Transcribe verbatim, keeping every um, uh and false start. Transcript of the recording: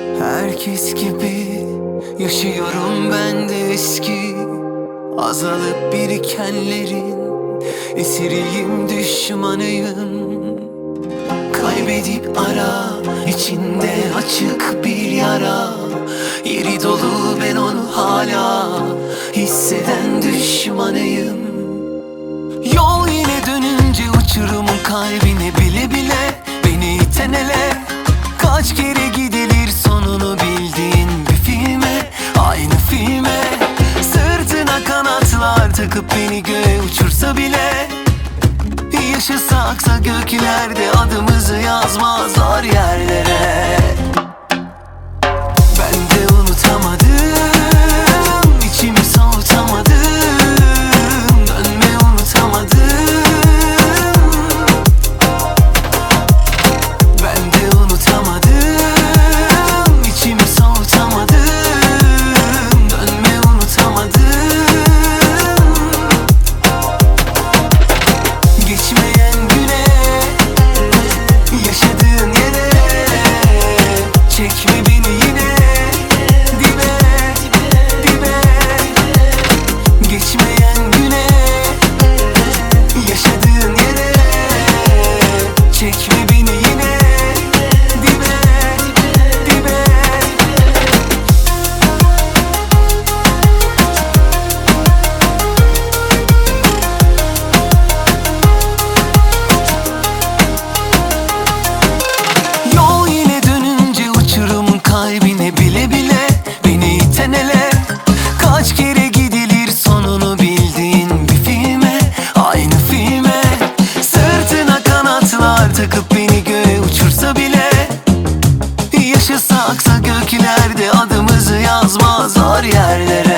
Herkes gibi yaşıyorum ben de eski, azalıp birikenlerin esiriyim, düşmanıyım. Kaybedip ara, içinde açık bir yara, yeri dolu ben onu hala hisseden düşmanıyım. Yol yine dönünce uçurumun kalbine bile bile beni iten ele, kaç kere gidilir sonunu bildiğin bir filme, aynı filme. Sırtına kanatlar takıp beni göğe uçursa bile, yaşasaksa göklerde adımızı yazmazlar yerlere. Ben de unutamadım, içimi soğutamadım, dönme unutamadım. Ben de unutamadım, içimi soğutamadım, dönme unutamadım. Geçmeyen güne, yaşadığın yere, çekme beni yine dibe, dibe. Geçmeyen güne, yaşadığın yere, çekme beni yine dibe, dibe. Yol yine dönünce uçurumun kalbine bile bile beni iten ele, kaç kere gidilir sonunu bildiğin bir filme, aynı filme. Sırtına kanatlar takıp beni göğe uçursa bile, yaşasaksa göklerde adımızı yazmazlar yerlere.